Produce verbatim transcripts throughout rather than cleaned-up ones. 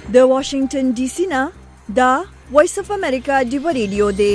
د واشنگټن ډي سي نه دا وایس اف امریکا دی ریډیو دی.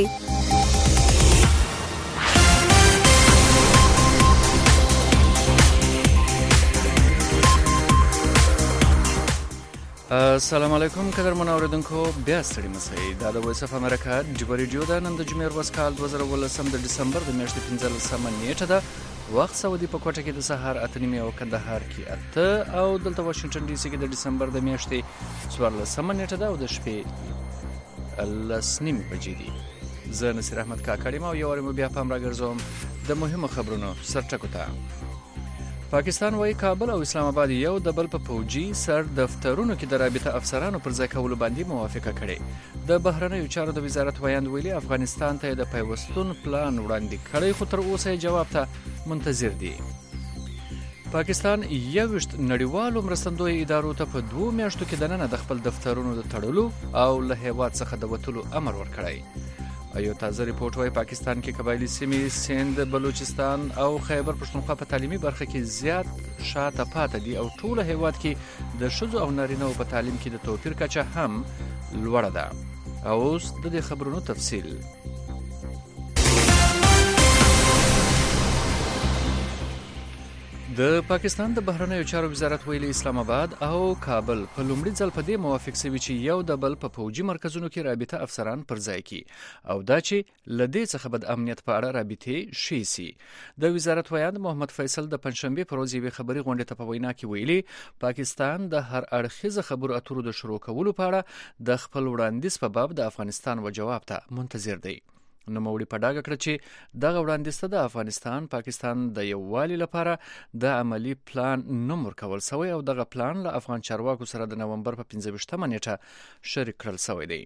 السلام علیکم قدرمن اوریدونکو، بیا ستړي مسئ. دا د وایس اف امریکا دی ریډیو ده. نن د جمعې ورځ کال دوه زره ولسم د ډسمبر د میاشتې پنځلسمه نیټه ده. وخت سعودي په کوټه کې د سهار اته نیمې او کندهار کې اته او دلته واشنگټن ډي سي کې د ډسمبر د میاشتې څوارلسمه نیټه ده او د شپې لس نیمې بجې دي. زه نصیر احمد کاکړ یم او یو وارې مو بیا پام راګرځوم د مهمو خبرونو سرټکو ته. پاکستان وايي کابل او اسلام آباد یو د بل په پوجي سر دفترونو کې د رابطه افسرانو پر ځای کولو باندې موافقه کړې. د بهرنیو چارو د وزارت ویاند ویلي افغانستان ته د پیوستون پلان وړاندې کړی، خو تر اوسه جواب ته منتظر دي. پاکستان یوشت نړیوالو مرستندوی ادارو ته په دوه میاشتو کې دننه د خپل دفترونو د تړلو او له هیواد څخه د وتلو امر ورکړی. ایو تازه ریپورت وايي پاکستان کې قبایلی سیمې سند، بلوچستان او خیبر پښتونخوا په تعلیمي برخه کې زیات شاته پاتې دي او ټول هیواد کې د ښځو او نارینه‌و په تعلیم کې د توپیر کچه هم لوړه ده. او اوس د دې خبرونو تفصیل. د پاکستان د بهرنیو چارو وزارت ویلي اسلام آباد او کابل په لومړي ځل په دې موافق شوي چې یو د بل په پوجي مرکزونو کې رابطه افسران پر ځای کړي او دا چې له دې څخه به د امنیت په اړه رابطې شي سي. د وزارت ویاند محمد فیصل د پنځشنبې پر ورځ یوې خبري غونډې ته په وینا کې ویلي پاکستان د هر اړخیزه خبرو اترو د شروع کولو په اړه د خپل وړاندیز په باب د افغانستان و جواب ته منتظر دی. نوموړي په ډاګه کړ چې دغه وړاندیز ته د افغانستان پاکستان د یووالي لپاره د عملی پلان نوم ورکول شوی او دغه پلان له افغان چارواکو سره د نومبر په پنځه ویشتمه نیټه شریک کړل شوی دی.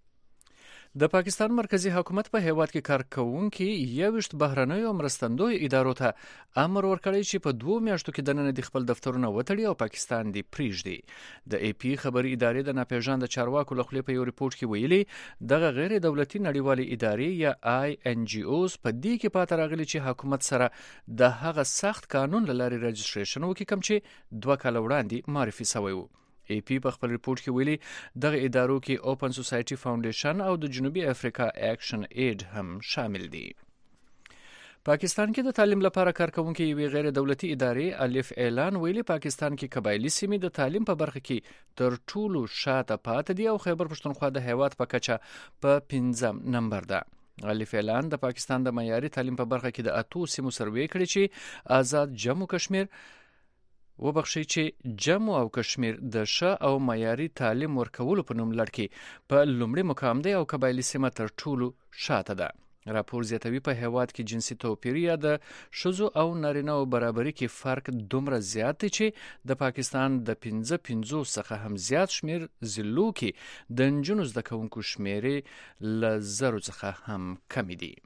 د پاکستان مرکزی حکومت په هیواد کې کار کوونکي یوشت بهرنیو مرستندوی ادارو ته امر ورکړی چې په دوه میاشتو کې دننه د خپل دفترونه وتړي او پاکستان دی پریږدي. د ای پی خبري ادارې د ناپېژاند چارواکو له خولې په یو ریپورت کې ویلي دغه غیر دولتي نړیوالې ادارې یا آی ان جی اوز په دې کې پاتې راغلي چې حکومت سره د هغه سخت قانون له لارې رجسټریشن وکړي کوم چې دوه کاله وړاندې معرفي شوی و. ای پی په خپل ریپورت کې ویلي دغه ادارو کې اوپن سوسایټي فاونډیشن او د جنوبي افریقا اکشن ایډ هم شامل دي. پاکستان کې د تعلیم لپاره کار کوونکي یوې غیر دولتي ادارې الف اعلان ویلي پاکستان کې قبایلی سیمې د تعلیم په برخه کې تر ټولو شاته پاتې دي او خیبر پښتونخوا د هیواد په کچه په پنځم نمبر ده. الف اعلان د پاکستان د معیاري تعلیم په برخه کې د اتو سیمو سروې کړی چې آزاد جموں کشمیر وبخښي چې جموں او کشمیر د ښه او معیاري تعلیم ورکولو په نوم لړ کې په لومړي مقام دی او قبایلی سیمه تر ټولو شاته ده. راپور زیاتوي په هیواد کې جنسي توپیر یا د ښځو او نارینه‌و برابري کې فرق دومره زیات دی چې د پاکستان د پنځه پنځوس څخه هم زیات شمیر ضلعو کې د نجونو زده کوونکو شمیرې له زرو څخه هم کمې دي.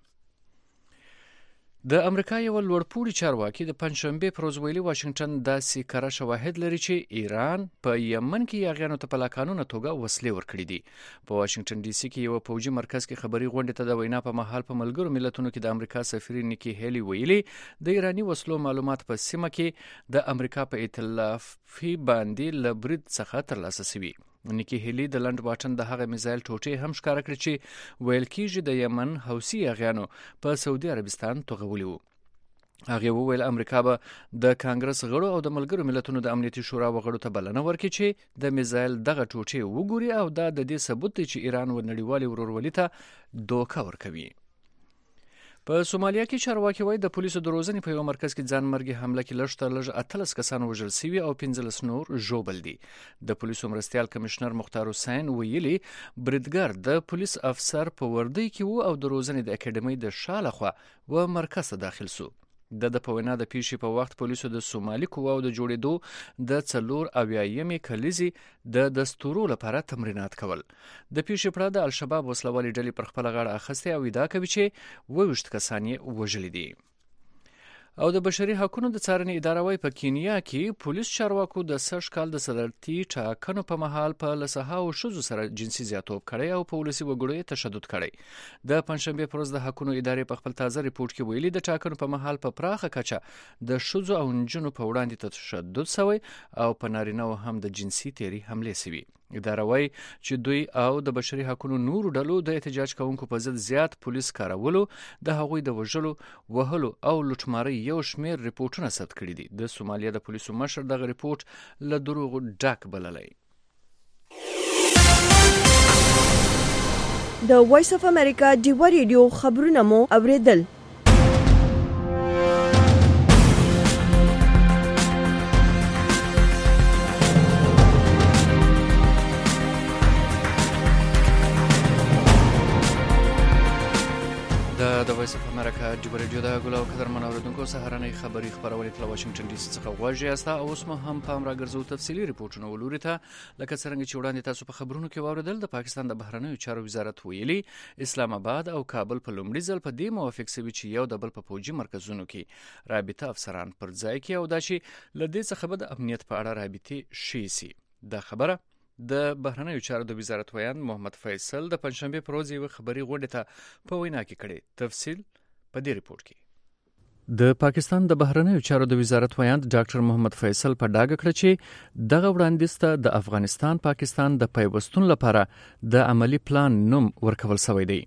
د امریکا یو لوړپوړي چارواکي د پنځشنبې پر ورځ ویلي واشنگټن داسې کره شواهد لري چې ایران په یمن کې یاغیانو ته په لا قانونه توګه وسلې ورکړي دي. په واشنگټن ډي سي کې یو پوجي مرکز کې خبري غونډې ته د وینا په مهال په ملګرو ملتونو کې د امریکا سفیر نیکی هیلی ویلي د ایرانی وسلو معلومات په سیمه کې د امریکا په ائتلافي باندې له برید څخه ترلاسه شوي. نیکی هیلی د لند باټن د هغه میزایل ټوټې هم ښکاره کړې چې ویل کېږي د یمن حوثي یاغیانو په سعودي عربستان توغولي وو. هغه وویل امریکا به د کانګرس غړو او د ملګرو ملتونو د امنیتي شورا وغړو ته بلنه ورکړي چې د میزایل دغه ټوټې وګوري او دا د دې ثبوت دی چې ایران و نړیوالې ورورولۍ ته دوکه ورکوي. په سومالیا کې چارواکي وایي د پولیسو د روزنې په یو مرکز کې ځانمرګي حمله کې لږ تر لږ اتلس کسان وژل شوي او پنځلس نور ژوبل دي. د پولیسو مرستیال کمشنر مختار حسین ویلي بریدګر د پولیس افسر په وردی کې وو او د روزنې د اکیډمۍ د شاله خوا و مرکز ته داخل سو. د د په وینا د پیښې په وخت پولیسو د سومالي قواو د جوړېدو د څلور اویایمې کلیزې د دستورو لپاره تمرینات کول. د پیښې پرته د الشباب وسلوالې ډلې پر خپله غاړه اخیستې او ادعا کوي چې اوویشت کسان یې وژلي دي. او د بشري حقوقو د څارنې اداره وايي په کینیا کې پولیس چارواکو د سږ کال د صدارتي ټاکنو په مهال په لسهاو ښځو سره جنسي زیاتوب کړی او په ولسي وګړو یې تشدد کړی. د پنځشنبې پر ورځ د حقوقو ادارې په خپل تازه ریپورت کې ویلي د ټاکنو په مهال په پراخه کچه د ښځو او نجونو په وړاندې تشدد شوی او په نارینه‌و هم د جنسي تیري حملې شوي. اداره وایي چې دوی او د بشري حقوقو نورو ډلو د احتجاج کوونکو په ضد زیات پولیس کارولو، د هغوی د وژلو، وهلو او لوټمارۍ یو شمېر ریپورټونه ثبت کړي دي. د سومالیا د پولیسو مشر دغه ریپورټ له دروغو ډک بللی. د وایس اف امریکا ډیوا ریډیو خبرونه مو اوریدل. د وایس اف امریکا ډیوا ریډیو د ګلو قدرمن اوریدونکو سهارنۍ خبری خبرونه تل واشنگټن ډي سي څخه غواړي استا اوس مو هم پام راګرځو تفصيلي ریپورتونه ولوري ته لکه څنګه چې وړاندې تاسو په خبرونو کې واوریدل. د پاکستان د بهرنیو چارو وزارت ویلي اسلام آباد او کابل په لومړي ځل په دې موافق شوي چې یو د بل په فوجي مرکزونو کې رابطه افسران پر ځای کې او دا چې لدې څخه به د امنیت په اړه رابطه شي سي. دا خبره د بهرنیو چارو د وزارت ویان محمد فیصل د پنځشنبه پر ورځ یو خبري غونډه ته په وینا کې کړي. تفصیل په دې ریپورت کې. د پاکستان د بهرنیو چارو د وزارت ویان ډاکټر محمد فیصل په ډاګه کړ چې دغه وړاندیز ته د افغانستان پاکستان د پیوستون لپاره د عملی پلان نوم ورکول شوی دی.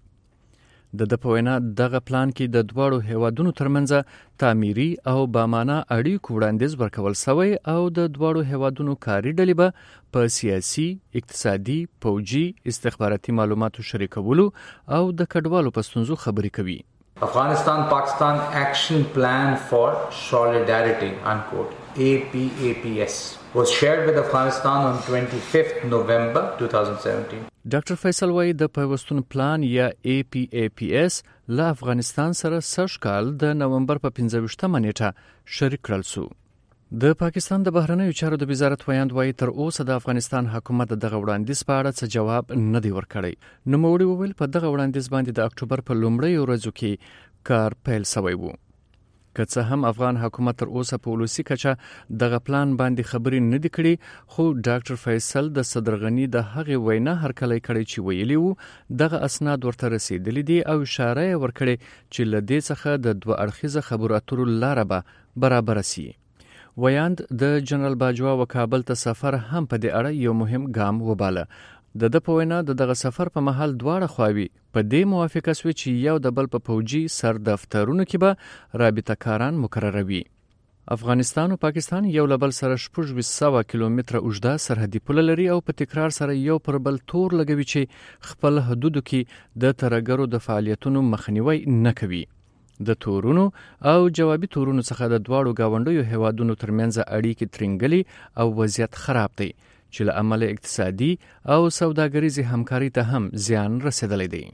د د په وینا دغه پلان کې د دواړو هیوادونو ترمنځ تعمیري او بامانه اړیکو وړاندیز ورکول شوی او د دواړو هیوادونو کاري ډلې به په سیاسي، اقتصادي، پوجي، استخباراتي معلوماتو شریکولو او د کډوالو په ستونزو خبرې کوي. Afghanistan Pakistan Action Plan for Solidarity unquote A P A P S was shared with Afghanistan on twenty-fifth November twenty seventeen. ډاکټر فیصل وايي د پیوستون پلان یا A P A P S له افغانستان سره سږ کال د نومبر په پنځه ویشتمه نیټه شریک کړل شو. د پاکستان د بهرنیو چارو د وزارت ویاند وايي تر اوسه د افغانستان حکومت دغه وړاندیز په اړه څه جواب نه دی ورکړی. نوموړي وویل په دغه وړاندیز باندې د اکتوبر په لومړۍ ورځو کې کار پیل شوی وو. که څه هم افغان حکومت تر اوسه په ولسی کچه دغه پلان باندې خبرې نه دي کړي، خو ډاکټر فیصل د صدرغنی د هغې وینا هرکلی کړی چې ویلي وو دغه اسناد ورته رسیدلی دي او اشاره یې ورکړې چې له دې څخه د دوه اړخیزه خبرو اترو لاره به برابره سي. ویاند د جنرال باجوا و کابل ته سفر هم په دې اړه یو مهم ګام وباله. د د په وینا د دغه سفر په محل دواړه خواوې په دې موافقه شوې چې یو د بل په فوجي سر دفترونو کې به رابطه کاران مقرروي. افغانستان او پاکستان یو له بل سره شپږ سوه کیلومتره اوږده سرحدي پوله لري او په تکرار سره یو پر بل تور لګوي چې خپل حدودو کې د ترهګرو د فعالیتونو مخنیوي نه کوي. د تورونو او جوابي تورونو څخه د دواړو گاونډیو هیوادونو ترمنځ اړیکې ترنګلي او وضعیت خراب دی چې له امله اقتصادي او سوداګریزي همکاري ته هم زیان رسیدلی دی.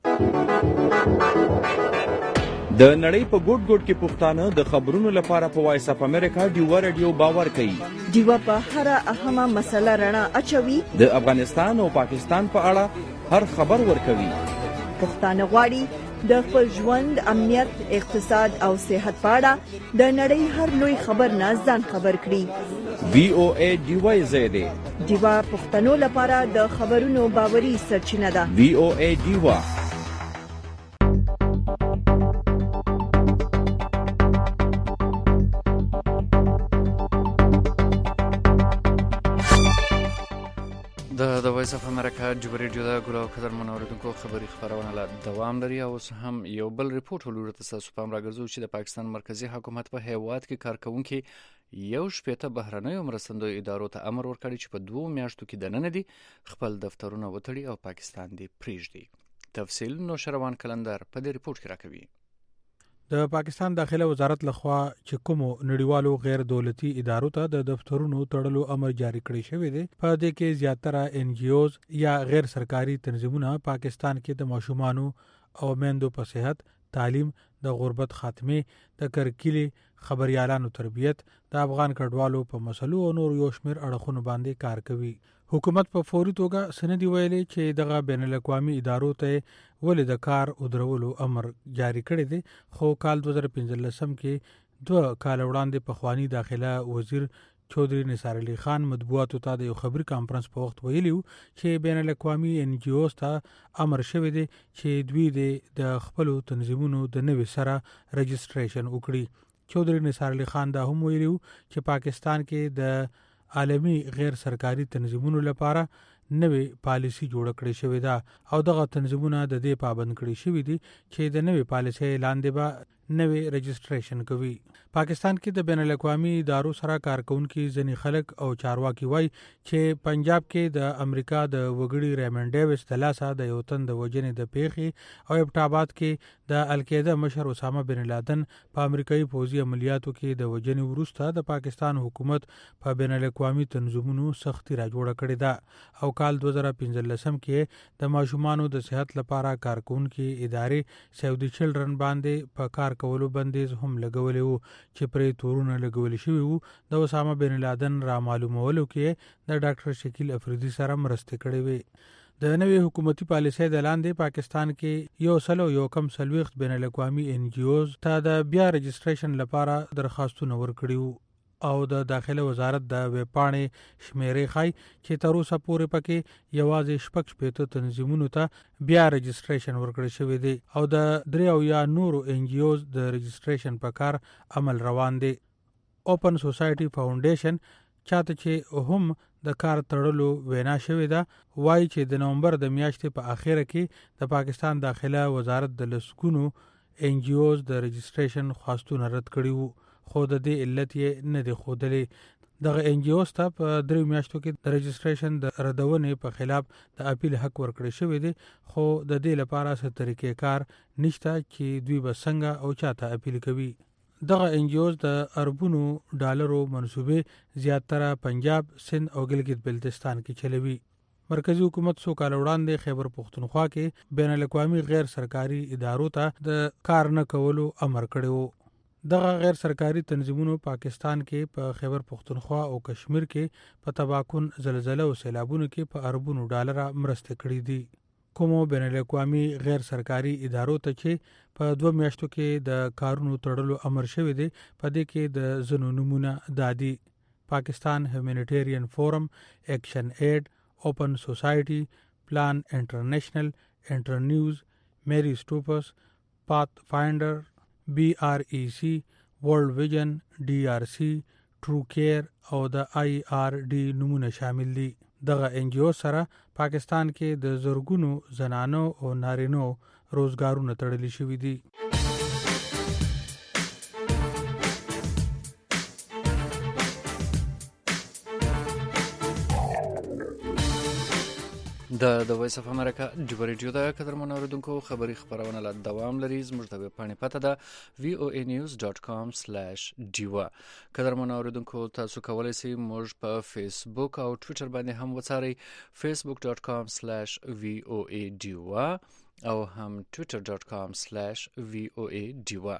د نړۍ په ګوټ ګوټ کې پښتانه د خبرونو لپاره په وایس اف امریکا ډیوا ریډیو باور کوي. ډیوا په هر اهمه مسله رڼا اچوي. د افغانستان او پاکستان په اړه هر خبر ورکوي. پښتانه غواړي د خپل ژوند، امنیت، اقتصاد او صحت په اړه د نړۍ هر لوی خبر نه ځان خبر کړي. وی او ای ډیوا زیاده ډیوا پښتنو لپاره د خبرونو باوري سرچینه ده. وی او ای ډیوا. د د وایس اف امریکا ډیوا ریډیو د ګلو قدرمن اوریدونکو خبري خبرونه لا دوام لري او هم یو بل ریپورت ولورته تاسو پام راګرځو چې د پاکستان مرکزی حکومت په هیواد کې کارکونکو یو شپېته بهرنیو مرستندوی ادارو ته امر ورکړی چې په دوه میاشتو کې دننه دي خپل دفترونه وتړي او پاکستان دی پریږدي. تفصیل نو شروان کلندر په دې ریپورت کې راکوي. د پاکستان داخله وزارت لخوا چې کوم نړیوالو غیر دولتي ادارو ته د دفترونو تړلو امر جاری کړی شوی دی، په دې کې زیاتره ان جی اوز یا غیر سرکاري تنظیمونه پاکستان کې د ماشومانو او میندو په صحت، تعلیم، د غربت خاتمه، د کرکیلي خبريالانو تربیت، د افغان کډوالو په مسلو او نور یو شمیر اړخونو باندې کار کوي. حکومت په فوري توګه سندې ویلي چې دغه بین الاقوامي ادارو ته ولې د کار او درولو امر جاری کړی دی، خو کال دوه زره پنځلسم کې دوه کال وړاندې په خوانی داخله وزیر چودري نثار علي خان مطبوعاتو ته د یو خبري کانفرنس په وخت ویلي چې بین الاقوامي ان جی اوز ته امر شوی دی چې دوی د خپل تنظیمونو د نوي سره رجسټریشن وکړي. چودري نثار علي خان دا هم ویلي چې پاکستان کې د عالمي غیر سرکاري تنظیمونو لپاره نوې پالیسي جوړ کړې شوې ده او دغه تنظیمونه د دې پابند کړي شوي دي چې د نوې پالیسي اعلان دی به نوې رجسټریشن کوي. پاکستان کې د بین الاقوامي ادارو سره کارکونکي ځینې خلک او چارواکي وایي چې پنجاب کې د امریکا د وګړي ریمن ډیویس د لاسه د یو تن د وژنې د پیښې او ابټاباد کې د القاعده مشر اسامه بن لادن په امریکایي پوځي عملیاتو کې د وژنې وروسته د پاکستان حکومت په بین الاقوامي تنظیمونو سختي را جوړه کړې ده او کال دوه زره پنځلسم کې د ماشومانو د صحت لپاره کارکونکي ادارې سیو دی چلډرن باندې په کار کولو بندیز هم لګولې وو چې پرې تورونه لګول شوي وو. د اسامه بن لادن را معلومولو کې د ډاکټر شکیل افریدي سره مرسته کړې وي. د نوې حکومتي پالیسۍ د لاندې پاکستان کې یو سلو یو کم سلويخت بین الاقوامي ان جی اوز ته د بیا رجسټریشن لپاره درخواستونه ورکړي وو او د داخله وزارت د ویب پاڼې شمیرې خای چې تر اوسه پورې پکې یوازې شپږ شپېته تنظیمونو ته بیا رجسټریشن ورکړل شوی دی او د درې او یا نورو ان جی اوز د رجسټریشن په کار عمل روان دی. اوپن سوسایټي فاونډیشن چاته چې هم د کار تړلو وینا شوې ده وایي چې د نومبر د میاشتې په اخیره کې د پاکستان داخله وزارت د لسګونو ان جی اوز د رجسټریشن خواستونه رد کړي وو خو د دې علت یې نه دی ښودلی. دغه ان جی اوز ته په درې میاشتو کې د رجسټریشن د ردونې په خلاف د اپیل حق ورکړی شوی دی خو د دې لپاره څه طریقې کار نشته چې دوی به څنګه او چاته اپیل کوي. دغه ان جی اوز د اربونو ډالرو منصوبې زیاتره پنجاب، سند او ګلګت بلتستان کې چلوي. مرکزی حکومت سو کال وړاندې خیبر پختونخوا کې بین الاقوامي غیر سرکاري ادارو ته د کار نه کولو امر کړی وو. دغه غیر سرکاري تنظیمونو پاکستان کې په خیبر پختونخوا او کشمیر کې په تباکن زلزلہ او سیلابونو کې په اربونو ډالر مرسته کړې دي. کومو بین الاقوامي غیر سرکاري ادارو ته چې په دوه میاشتو کې د کارونو تړلو امر شوی دی په دې کې د زنو نمونه دادي: پاکستان هیومانیټیرین فورم، ایکشن ایډ، اوپن سوسایټي، پلان انټرنیشنل، انټرنیوز، میری سټوپس، پات فایندر، بی آر ای سی، ورلد ویژن، ډي آر سی، ټرو کیر او د آی آر ډي نمونه شامل دي. دغه ان جی او سره پاکستان کې د زرګونو زنانو او نارینو روزګارونه تړلي شوي دي. د د وایس اف امریکا ډیو ریډیو د قدرمن اوریدونکو خبری خبرونه لا دوام لري. زموږ د ویب پاڼې پته ده وی او ای نیوز ډاٹ کام سلیش ډیو. قدرمن اوریدونکو تاسو کولی شئ موږ په فیسبوک او ټویټر باندې هم وڅارئ، فیسبوک ډاٹ کام سلیش وی او ای ډیو او هم ټویټر ډاٹ کام سلیش وی او ای ډیو.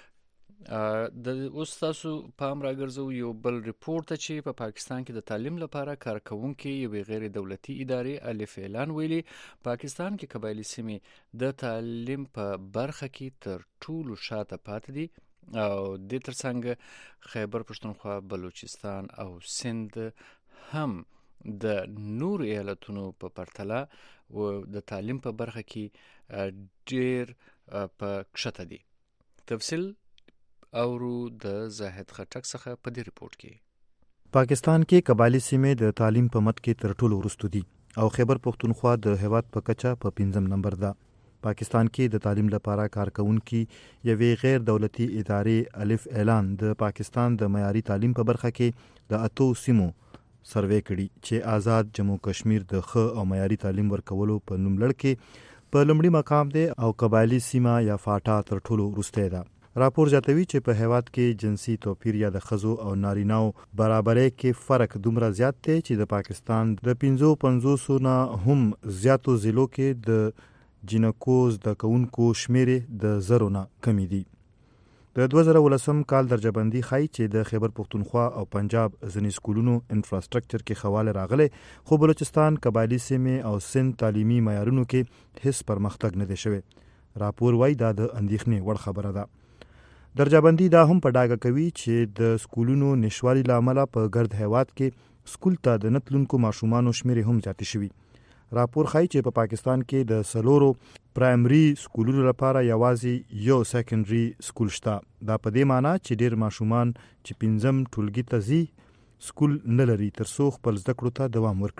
د اوس تاسو پام راګرځو یو بل ریپورت ته چې په پا پاکستان کې د تعلیم لپاره کارکونکي یوې غیر دولتي ادارې الف اعلان ویلي پاکستان کې قبایلی سیمې د تعلیم په برخه کې تر ټولو شاته پاتې دي او د ترڅنګ خیبر پښتونخوا، بلوچستان او سند هم د نور ایالتونو په پرتله و د تعلیم په برخه کې ډیر په کښته دي. تفصیل اورو د زاهد خټک څخه په دې ریپورت کې. پاکستان کې قبایلی سیمې د تعلیم په مت کې تر ټولو وروسته دي او خیبر پښتونخوا د هیواد په کچه په پنځم نمبر ده. پاکستان کې د تعلیم لپاره کارکونکي یوې غیر دولتي ادارې الف اعلان د پاکستان د معیاري تعلیم په برخه کې د اتو سیمو سروې کړي چې آزاد جموں کشمیر د ښه او معیاري تعلیم ورکولو په نوم لړ کې په لومړي مقام دی او قبایلی سیمه یا فاټا تر ټولو وروسته ده. راپور زیاتوي چې په هیواد کې جنسي توپیر یا د ښځو او نارینه‌و برابرۍ کې فرق دومره زیات دی چې د پاکستان د پنځو پنځوسو نه هم زیاتو ضلعو کې د جنکو زده کوونکو شمیرې د زرو نه کمې دي. د دوه زره ولسم کال درجه بندي ښایي چې د خیبر پښتونخوا او پنجاب ځینې سکولونو انفراسترکچر کې خواله راغلی، خو بلوچستان، قبایلی سیمې او سند تعلیمي معیارونو کې هیڅ پرمختګ نه دی شوی. راپور وایي دا د اندېښنې وړ خبره ده. درجه بندي دا هم په ډاګه کوي چې د سکولونو نشوالي له امله په ګرد هیواد کې سکول ته د نتلونکو ماشومانو شمیرې هم زیاتې شوي. راپور ښایي چې په پاکستان کې د څلورو پرایمري سکولونو لپاره یوازې یو سیکنډري سکول شته. دا په دې معنی چې ډېر ماشومان چې پنځم ټولګي ته ځي سکول نه لري تر څو خپل زده کړو ته دوام ورکړي.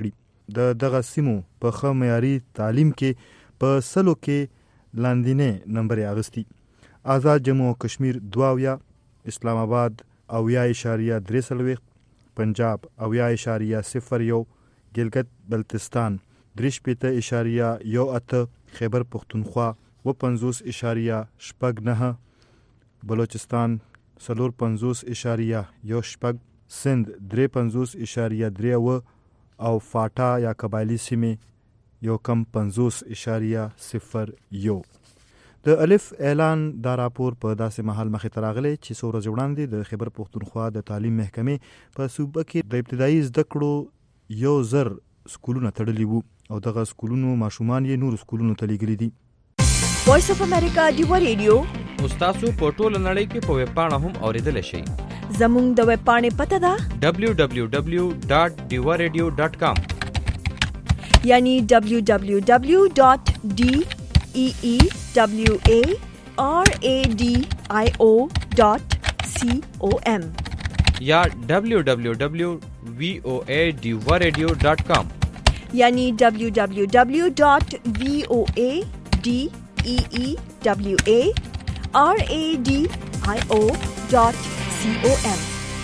د دغه سیمو په ښه معیاري تعلیم کې په سلو کې لاندینې نمبر اغستی. آزاد جموں و کشمیر دواویا، اسلام آباد اویا اشاریه درې څلوېښت، پنجاب اویا اشاریه صفر یو، ګلګت بلتستان درې شپېته اشاریه یو اته، خیبر پختونخوا و پنځوس اشاریه شپږ نهه، بلوچستان څلور پنځوس اشاریه یو شپږ، سند درې پنځوس اشاریه درې اوه او فاټا یا قبایلي سیمې یو کم پنځوس اشاریه صفر یو. د الف اعلان دا راپور په داسې مهال مخې ته راغلی چې څو ورځې وړاندې د خیبر پختونخوا د تعلیم محکمې په صوبه کې د ابتدایي زده کړو یو زر سکولونه تړلي وو او دغه سکولونو ماشومان یې نور سکولونو ته لیږلي دي. وایس اف امریکا ډیوا ریډیو تاسو په ټوله نړۍ کې په ویب پاڼه هم اوریدلی شئ. زموږ د ویب پاڼې پته ده دبلیو دبلیو دبلیو ډاټ ډیوا ریډیو ډاټ کام، یعنی دبلیو دبلیو دبلیو ډاټ ډي ای ای ډبلیو ای آر ای ډي آی او ډاټ سی او ایم یا دبلیو دبلیو دبلیو وی او ای ډیوا ریډیو ډاټ کام، یعنی دبلیو دبلیو دبلیو ډاټ وی او ای ډي ای ای ډبلیو ای آر ای ډي آی او ډاټ سی او ایم.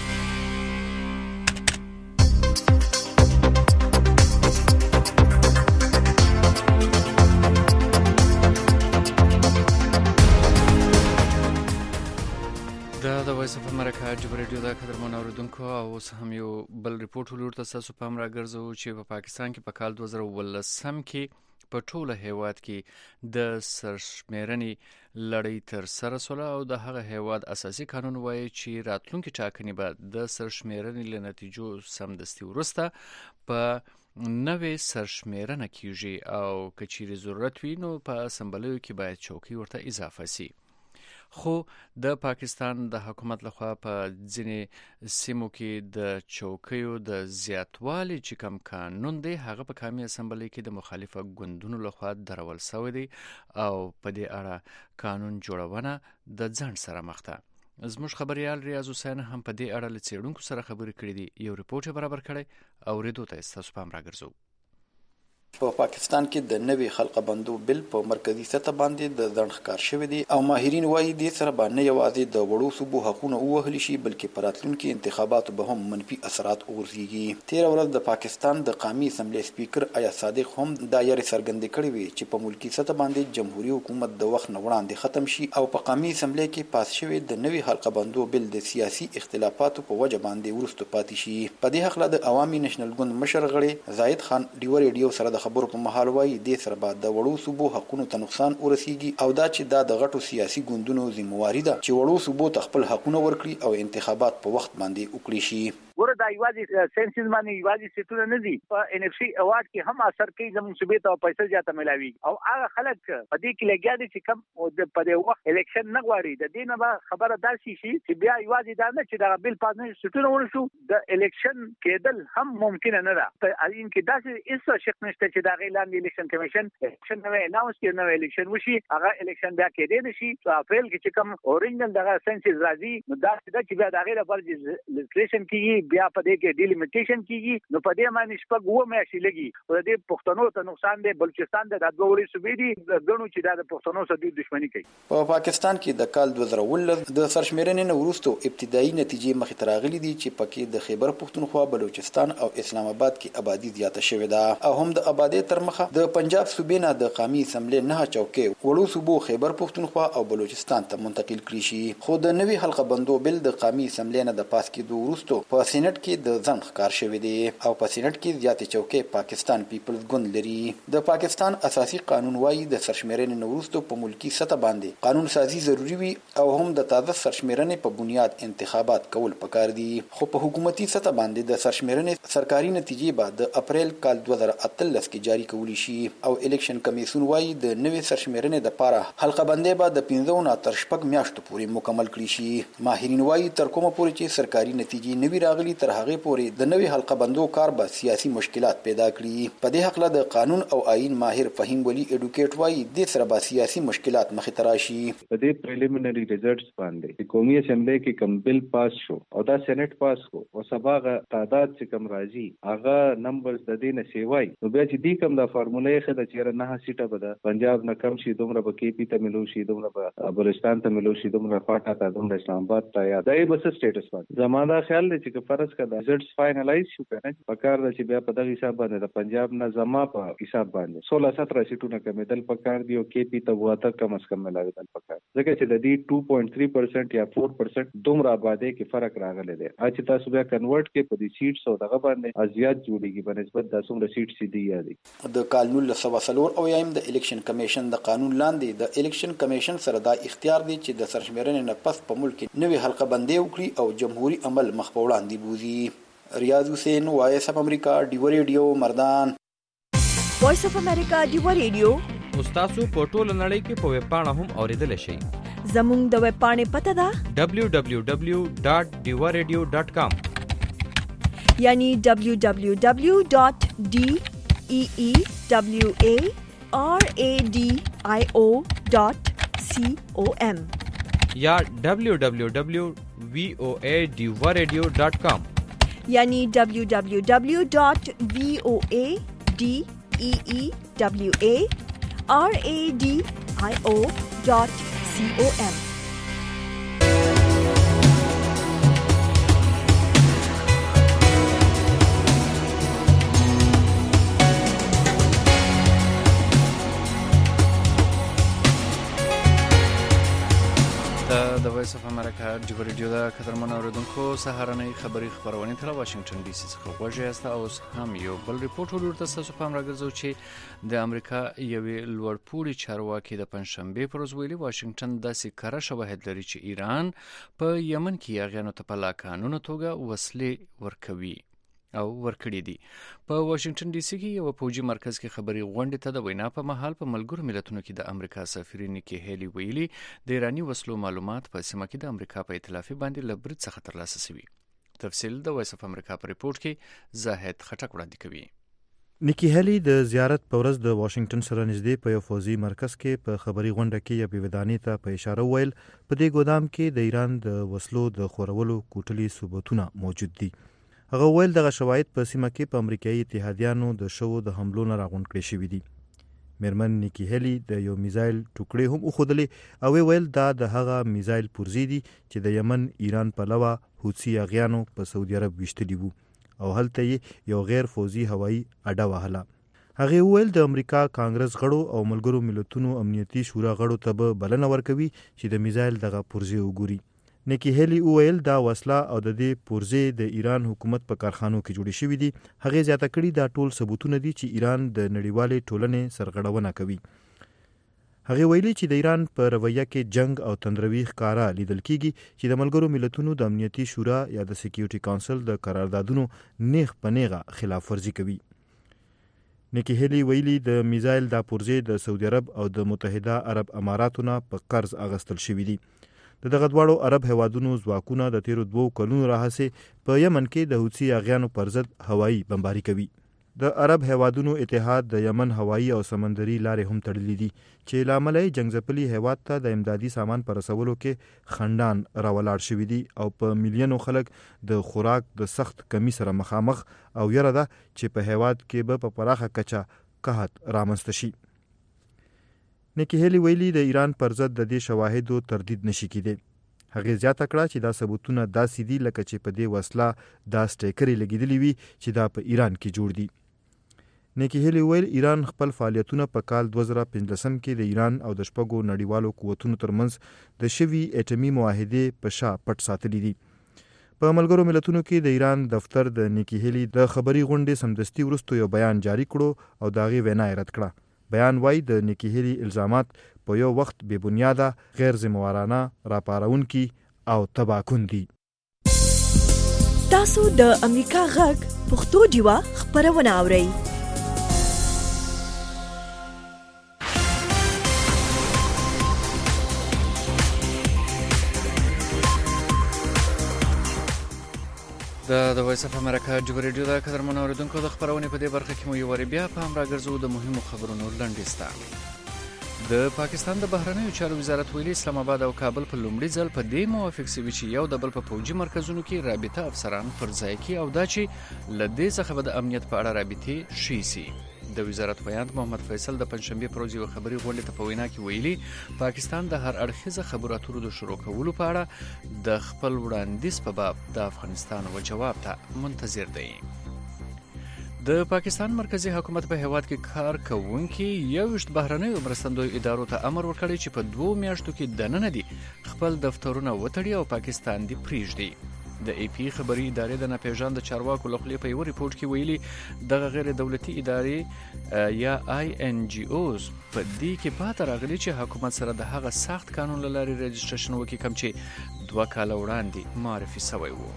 دا د وایس اف امریکا ډیوا ریډیو د قدرمن اوریدونکو او اوس هم یو بل ریپورت ولور تاسو په امر راګرځو چې په پاکستان کې په کال دوه زره ولسم کې په ټوله هیواد کې د سرشمیرنې لړۍ تر سره سوله او د هغه هیواد اساسي قانون وایي چې راتلونکي ټاکنې به د سرشمیرنې له نتیجو سمدستي وروسته په نوې سرشمیرنه کیږي او که چیرې ضرورت وي نو په اسمبلیو کې باید چوکۍ ورته اضافه سي. خو د پاکستان د حکومت لخوا په ځینې سیمو کې د چوکیو د زیاتوالي چې کوم قانون دی هغه په قومي اسمبلی کې د مخالفه ګوندونو لخوا درول شوی دی او په دې اړه قانون جوړونه د ځنډ سره مخ ده. زموږ خبريال ریاض حسین هم په دې اړه له څېړونکو سره خبرې کړې دي. یو ریپورت برابر کړی او ریډو ته تاسو پام راګرځو. په پاکستان کې د نوي خلقه بندو بل په مرکزی سطح باندې د ځنډ ښکار شوی دی او ماهرین وایي دې سره به نه یوازې د وړو صوبو حقونه ووهلی شي بلکې په راتلونکي انتخاباتو به هم منفي اثرات وغورځېږي. تېره ورځ د پاکستان د قومي اسمبلۍ سپیکر ایاز صادق هم دا یارې څرګندې کړې وې چې په ملکي سطح باندې جمهوري حکومت د وخت نه وړاندې ختم شي او په قومي اسمبلۍ کې پاس شوی د نوي خلقه بندو بل د سیاسي اختلافاتو په وجه باندې وروسته پاتې شي. په دې هکله د عوامي نېشنل ګوند مشر غړي زاهد خان ډیوا ریډیو سره د خبرو په مهال وایي دې سره به د وړو صوبو حقونو ته نقصان ورسیږي او دا چې دا د غټو سیاسي ګوندونو ذمہواري ده چې وړو صوبو ته خپل حقونه ورکړي او انتخابات په وخت باندې وکړي شي. ګوره دا یوازې سینسز باندې یوازې سیټونه نه دي، په ان اف سی اوارد کې هم اثر کوي زموږ صوبې ته پیسې زیاته ملاوي او هغه خلک په دې کې لګیا دي چې کم په دې وخت الیکشن نه غواړي. د دې نه به خبره داسې شي چې بیا یوازې دا نه چې دا بل پاس نه سیټونه ورشو د الیکشن کېدل هم ممکن نه ده. په ان کې داسې هیڅ شک نشته چې دا غیلان الیکشن کمیشن الیکشن نو اناونس کړي نو الیکشن وشي هغه الیکشن بیا کېدې نشي. په اپریل کې چې کم اورینجنل دغه سینسز راځي نو دا چې بیا دا غیره پر لیجسلیشن کیږي بیا په دې کې ډیلیمیټیشن کیږي نو په دې باندې شپږ وو میاشتې لګي او دې پښتنو ته نقصان دی. بلوچستان د دوه وړي صوبې دي ګڼو چې دا د پښتنو سره د دښمنی کوي. په پاکستان کې د کال دوه زره ولس د سرشمیرنې نه وروسته ابتدایي نتیجې مخې ته راغلي دي چې پکې د خیبر پښتونخوا، بلوچستان او اسلام آباد کې آبادی زیاته شوې ده او هم د آبادی تر مخه د پنجاب صوبې نه د قومي اسمبلۍ نه چوکۍ وړو صوبو خیبر پښتونخوا او بلوچستان ته منتقل کړي شي. خو د نوي حلقه بندو بل د قومي اسمبلۍ نه د پاس کېدو وروسته په سېنات کې د ځنډ ښکار شوی دی او په سېنات کې زیاتې چوکۍ پاکستان پیپلز ګوند لري. د پاکستان اساسي قانون وایي د سرشمیرنې نه وروسته په ملکي سطح باندې قانون سازي ضروري وي او هم د تازه سرشمیرنې په بنیاد انتخابات کول پکار دي. خو په حکومتي سطح باندې د سرشمیرنې سرکاري نتیجې به د اپریل کال دوه زره اتلس کې جاری کولی شي او الیکشن کمیسیون وایي د نوې سرشمیرنې لپاره حلقه بندي به د پنځه نه تر شپږ میاشتو پورې مکمل کړي شي. ماهرین وایي تر کومه پورې چې سرکاري نتیجې نوي راغلي راغلي تر هغه پورې د نوې حلقه بندو کار به سیاسي مشکلات پیدا کړي. په دې حق له د قانون او آئین ماهر فهیم ولی اډوکیټ وايي د سره به سیاسي مشکلات مخې ته راشي. په دې پریلیمینری ریزلټس باندې قومي اسمبلی کې کوم بل پاس شو او دا سېنات پاس کو او سباغه تعداد چې کم راځي هغه نمبرز د دې نه سیوای نو بیا چې دې کم د فارمولې خده چې نه سیټه بده پنجاب نه کم شي دومره به کې پی ته ملو شي دومره به بلوچستان ته ملو شي دومره فاټا ته دومره اسلام آباد ته یا دای بس سټیټس باندې زماده خیال دی چې فرض کړه ریزلټس فائنلایز شو کنه پکار د چې بیا په دغه حساب باندې د پنجاب نه زما په حساب باندې solar سत्रह سیټونه کمیدل پکار دی او کې پی ته واته کم اس کم ملاوي پکار ځکه چې د دې two point three percent یا four percent دومره آبادی کې فرق راغلی دی. چې تاسو بیا کنورټ کې په دې سیټس او دغه باندې ازیات جوړیږي په نسبت د څومره سیټ سي دی یادي. د کال نولس سوه څلور او یایم د الیکشن کمیشن د قانون لاندې د الیکشن کمیشن سره دا اختیار دی چې د سرشمیرنې نه پس په ملک کې نوې حلقه بندي وکړي او جمهوریت عمل مخ په وړاندې بوزي. ریاض حسین وایس اف امریکا ډیو ریډیو مردان. وایس اف امریکا ډیو ریډیو تاسو په ټوله نړۍ کې په ویب پاڼه هم اوریدل شئ. زموږ د ویب پاڼې پته ده دبلیو دبلیو دبلیو ډاټ ډیوا ریډیو ډاټ کام یعنی دبلیو دبلیو دبلیو ډاټ ډی ای ای دبلیو ای آر ای ډی آی او ډاټ سی او ایم یا دبلیو دبلیو دبلیو وی او ای ډیوا ریډیو ډاټ کام یعنی دبلیو دبلیو دبلیو ډاټ وی او ای ډی ای ای دبلیو ای آر ای ډی آی او ډاټ سی او ایم. د وایس اف امریکا ډیو ریډیو د قدرمنو اوریدونکو سهارنۍ خبری خبرونه تر واشنگټن ډي سي څخه غوږی است. اوس هم یو بل ریپورت ورته تاسو په امر راګرځو چې د امریکا یوې لوړپوړي چارواکي د پنځشنبه پر ورځ ویلي واشنگټن داسې کار شواهد لري چې ایران په یمن کې یاغیانو ته په لا قانوني توګه وسلې ورکوي او ورکړي دي. په واشنگټن ډي سي کې یو پوجي مرکز کې خبري غونډه ته د وینا په محل په ملګرو ملتونو کې د امریکا سفیر نیکی هیلی ویلي د ایرانی وسلو معلومات په سیمه کې د امریکا په ائتلافي باندې لبرت څخه ترلاسه شوي. تفصیل د وایس اف امریکا په ریپورت کې زاهد خټک وړاندې کوي. نیکی هیلی د زیارت په ورځ د واشنگټن سره نږدې په یو فوزي مرکز کې په خبري غونډه کې یو ودانۍ ته په اشاره ویل په دې ګودام کې د ایران د وسلو د خورولو کوټلي ثبوتونه موجود دي. هغه ویل دغه شواهد په سیمه کې په امریکایي اتحادیانو د شوو د حملو نه راغونډ کړي شوي دي. میرمن نیکی هیلی د یو میزایل ټوکړې هم وښودلې او ویل دا د هغه میزایل پرزې دي چې د یمن ایران پلوه حوثي اغیانو په سعودي عرب ویشتلي وو او هلته یې یو غیر فوزي هوایي اډه وهله. هغه ویل د امریکا کانګرس غړو او ملګرو ملتونو امنیتي شورا غړو ته به بلنه ورکوي چې د میزایل دغه پرزې وګوري. نیکی هیلی ویل دا وسله او د دې پرزې د ایران حکومت په کارخانو کې جوړې شوې دي. هغه زیاته کړي دا ټول ثبوتونه دي چې ایران د نړیوالې ټولنې سرغړونه کوي. هغه ویلي چې د ایران په رویه کې جنگ او تندروي ښکارا لیدل کیږي چې د ملګرو ملتونو د امنیتي شورا یا د سکیورټي کونسل د قراردادونو نیغ په نیغه خلاف ورزي کوي. نیکی هیلی ویلي د میزایل دا پرزې د سعودي عرب او د متحده عرب اماراتو نه په قرض اغستل شوي دي. د دغه دواړو عرب هیوادونو ځواکونه د تیرو دوو کلونو راهیسې په یمن کې د حوثي اغیانو پر ضد هوایي بمباري کوي. د عرب هیوادونو اتحاد د یمن هوایي او سمندري لارې هم تړلې دي چې له امله یې جنګ ځپلي هیواد ته د امدادي سامان په رسولو کې خنډان راولاړ شوي دي او په میلیونو خلک د خوراک د سخت کمی سره مخامخ او یره ده چې په هیواد کې به په پراخه کچه قحط رامنځته شي. نیکی هیلی ویلي د ایران پر ضد د دې شواهدو تردید نشي کېدی. هغې زیاته کړه چې دا ثبوتونه داسې دي لکه چې په دې وسله دا سټیکرې لګېدلي وي چې دا په ایران کې جوړ دي. نیکی هیلی ویل ایران خپل فعالیتونه په کال دوه زره پنځلسم کې د ایران او د شپږو نړیوالو قوتونو ترمنځ د شوي اټمي معاهدې په شا پټ ساتلي دي. په ملګرو ملتونو کې د ایران دفتر د نیکی هیلی د خبري غونډې سمدستي وروسته یو بیان جاری کړو او د هغې وینا یې رد کړه. بیان وایي د نیکی هیلی الزامات په یو وخت بې بنیاده، غیر ذمہوارانه، راپارونکي او تباکن دي. تاسو د امریکا غږ پښتو ډیوا خبرونه اورئ. د وایس اف امریکا جوړ ریډیو د قدرمن اوریدونکو د خبرونې په دې برخه کې مو یو ور بیا په امر راګرځو د مهمو خبرونو لنډیسته. د پاکستان د بهرنیو چارو وزارت ویلي اسلام آباد او کابل په لومړي ځل په دې موافق شوي چې یو د بل په پوجي مرکزونو کې رابطه افسران پر ځای کړي او دا چې له دې څخه به د امنیت په اړه رابطې شي سي. د وزارت بیان محمد فیصل د پنځشنبه پر ورځ یو خبري غونډه ته په وینا کې ویلي پاکستان د هر اړخیزه خبرو اترو د شروع کولو په اړه د خپل وړاندیز په باب د افغانستان و جواب ته منتظر دی. د پاکستان مرکزی حکومت په هیواد کې کار کوونکي یوشت بهرنیو مرستندوی ادارو ته امر ورکړی چې په دوه میاشتو کې دننه دي خپل دفترونه وتړي او پاکستان دی پریږدي. د ای پی خبري ادارې د ناپېژاند چارواکو لخوا په یو ریپورت کې ویلي دغه غیر دولتي ادارې یا آی ان جی اوز په دې کې پاتې راغلي چې حکومت سره د هغه سخت قانون لاري رجسټریشن وکړي کوم چې دوه کاله وړاندې معرفي شوی وو.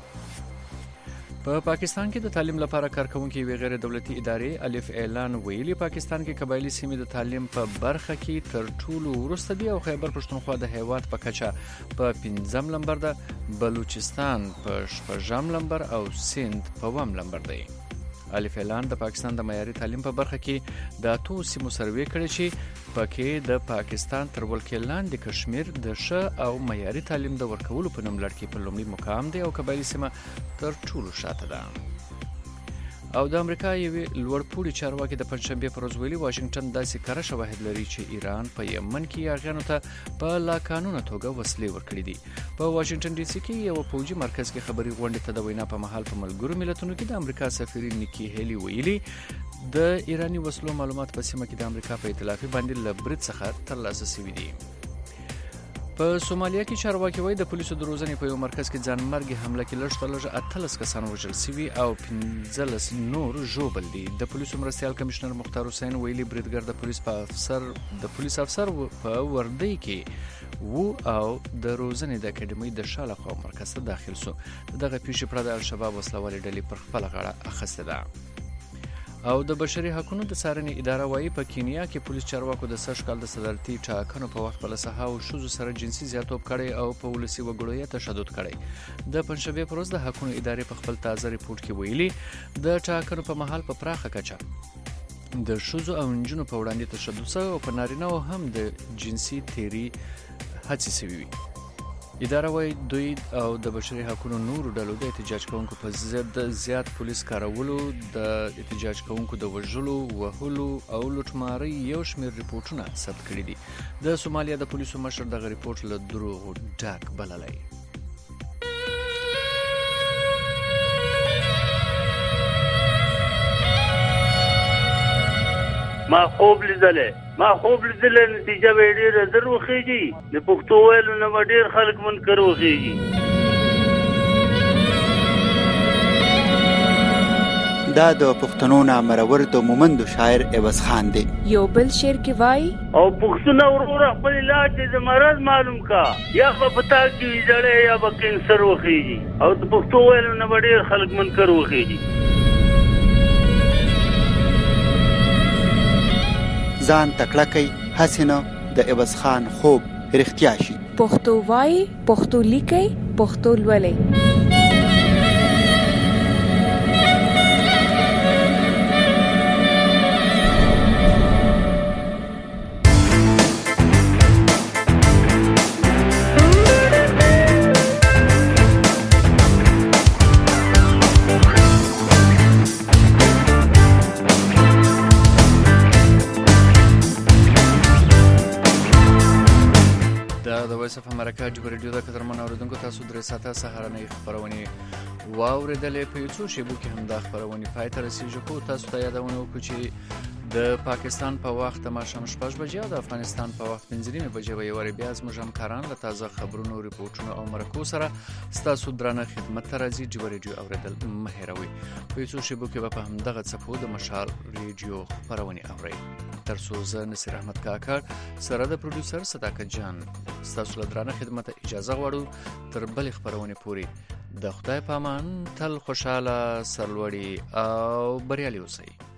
په پاکستان کې د تعلیم لپاره کارکونکي وی غیر دولتي ادارې الف اعلان ویلي پاکستان کې قبایلی سیمې د تعلیم په برخه کې تر ټولو وروسته دي او خیبر پښتونخوا د هیواد په کچه په پنځم لمبر ده، بلوچستان په شپږم لمبر او سند په اووم لمبر دی. الف اعلان د پاکستان د معیاري تعلیم په برخه کې د اتو سیمو سروې کړی چې پکې د پاکستان تر ولکې لاندې کشمیر د ښه او معیاري تعلیم د ورکولو په نوم لړ کې په لومړي مقام دی او قبایلی سیمه تر ټولو شاته ده. او د امریکا یوې لوړپوړي چارواکي د پنځشنبه پر ورځ ویلي واشنگټن داسې کره شواهد لري چې ایران په یمن کې یاغیانو ته په لا قانونه توګه وسلې ورکړي دي. په واشنگټن ډي سي کې یو پوجي مرکز کې خبري غونډه ته د وینا په محل په ملګرو ملتونو کې د امریکا سفیر نیکی هیلی ویلي د ایرانی وسلو معلومات په سیمه کې د امریکا په ائتلافي باندې له برید څخه ترلاسه شوي دي. په سومالیا کې چارواکي وایي د پولیسو د روزنې په یو مرکز کې ځانمرګي حمله کې لږ تر لږه اتلس کسان وژل شوي او پنځلس نور ژوبل دي. د پولیسو مرستیال کمشنر مختار حسین ویلي بریدګر د پولیس په افسر د پولیس افسر په وردی کې وو او د روزنې د اکیډمۍ د شاله خوا مرکز ته داخل شو. دغه پیښې پرته د الشباب وسلوالې ډلې پر خپل غاړه اخیسته ده. او د بشري حقوقو د څارنې اداره وایي په کینیا کې پولیس چارواکو د سږ کال د صدارتي ټاکنو په وخت په لسهاو ښځو سره جنسي زیاتوب کړی او په ولسي وګړو یې تشدد کړی. د پنځشنبه پر ورځ د حقوقو ادارې په خپل تازه ریپورت کې ویلي د ټاکنو په مهال په پراخه کچه د ښځو او نجونو په وړاندې تشدد شوی او په نارینه‌و هم د جنسي تیری هڅې شوي وي. اداره وایي دوی او د بشري حقوقو نورو ډلو د احتجاج کوونکو په ضد زیات پولیس کارولو، د احتجاج کوونکو د وژلو، وهلو او لوټمارۍ یو شمېر ریپورټونه ثبت کړي دي. د سومالیا د پولیسو مشر دغه ریپورټ له دروغو ډک بللی. ما خوب لیدلې ما خوب لیدلې نتیجه به ډېره زر وخیږي. د پښتو ویلو نه به ډېر خلک منکر وخیږي. دا د پښتنو نامرور د مومندو شاعر عوض خان دی. یو بل شعر کې وای او پښتون ورور خپل علاج د مرض معلوم کا یا په پتا کې جړې یا به کینسر وخیږي او د پښتو ویلو نه به ډېر خلک منکر وخیږي. ځان تکړه کوي هسې نه د عوض خان خوب رښتیا شي. پښتو وای، پښتو لیکي، پښتو لولي. وایس اف امریکا جوړ ریډیو د قدرمن اوریدونکو تاسو درې ساعته سهارنۍ خبرونه واوریدلې. په یو څو شیبو کې هم دا خبرونه پای ته رسیږي. خو تاسو ته یادونه وکړو چې د پاکستان په وخت د ماښام شپږ بجې او د افغانستان په وخت پنځه نیمې بجې به یو بیا زموږ همکاران له تازه خبرونو، ریپورټونو او مرکو سره ستاسو درانه خدمت ته راځي. جوړ ریډیو اوریدل مه هېروئ. په یو څو شیبو کې به په همدغه څپو د مشال ریډیو خبرونه اورئ. تر څو زه نصیر احمد کاکړ سره د پروډوسر صداقت جان ستاسو له درانه خدمت اجازه غواړو. تر بلې خبرونه پورې د خدای په امان تل خوشاله، سرلوړي او بریالي اوسئ.